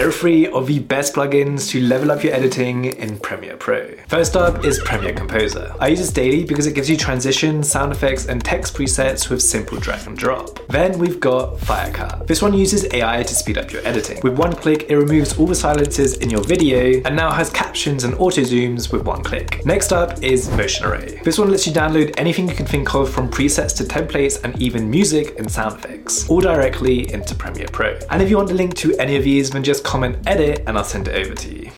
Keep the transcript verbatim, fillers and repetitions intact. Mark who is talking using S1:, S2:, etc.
S1: There are three of the best plugins to level up your editing in Premiere Pro. First up is Premiere Composer. I use this daily because it gives you transitions, sound effects, and text presets with simple drag and drop. Then we've got Firecut. This one uses A I to speed up your editing. With one click, it removes all the silences in your video and now has captions and auto zooms with one click. Next up is Motion Array. This one lets you download anything you can think of, from presets to templates and even music and sound effects, all directly into Premiere Pro. And if you want the link to any of these, then just comment edit and I'll send it over to you.